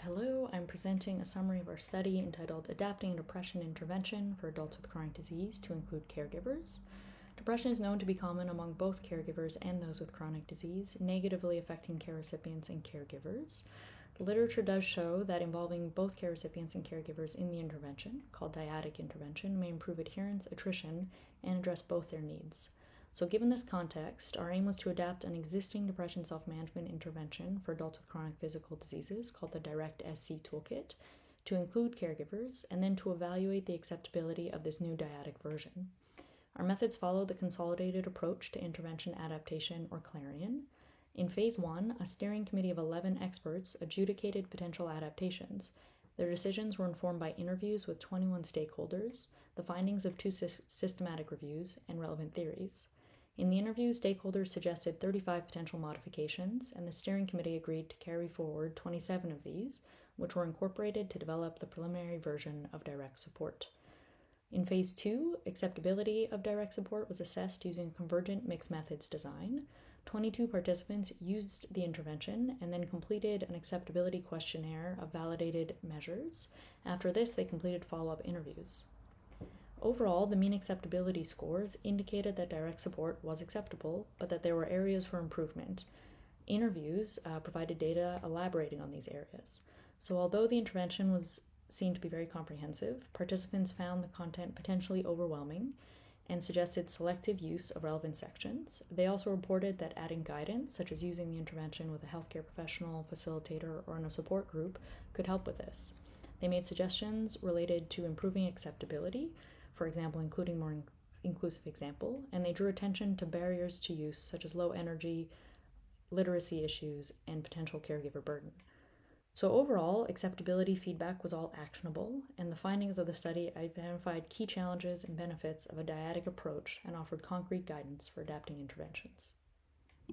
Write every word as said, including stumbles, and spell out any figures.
Hello, I'm presenting a summary of our study entitled Adapting a Depression Intervention for Adults with Chronic Disease to Include Caregivers. Depression is known to be common among both caregivers and those with chronic disease, negatively affecting care recipients and caregivers. The literature does show that involving both care recipients and caregivers in the intervention, called dyadic intervention, may improve adherence, attrition, and address both their needs. So given this context, our aim was to adapt an existing depression self-management intervention for adults with chronic physical diseases called the DIRECT-S C Toolkit to include caregivers, and then to evaluate the acceptability of this new dyadic version. Our methods follow the Consolidated Approach to Intervention Adaptation, or CLARION. In Phase one, a steering committee of eleven experts adjudicated potential adaptations. Their decisions were informed by interviews with twenty-one stakeholders, the findings of two sy- systematic reviews, and relevant theories. In the interview, stakeholders suggested thirty-five potential modifications, and the steering committee agreed to carry forward twenty-seven of these, which were incorporated to develop the preliminary version of direct support. In Phase two, acceptability of direct support was assessed using a convergent mixed methods design. twenty-two participants used the intervention and then completed an acceptability questionnaire of validated measures. After this, they completed follow-up interviews. Overall, the mean acceptability scores indicated that direct support was acceptable, but that there were areas for improvement. Interviews uh, provided data elaborating on these areas. So although the intervention was seemed to be very comprehensive, participants found the content potentially overwhelming and suggested selective use of relevant sections. They also reported that adding guidance, such as using the intervention with a healthcare professional, facilitator, or in a support group, could help with this. They made suggestions related to improving acceptability, for example, including more in- inclusive example, and they drew attention to barriers to use, such as low energy, literacy issues, and potential caregiver burden. So overall, acceptability feedback was all actionable, and the findings of the study identified key challenges and benefits of a dyadic approach and offered concrete guidance for adapting interventions.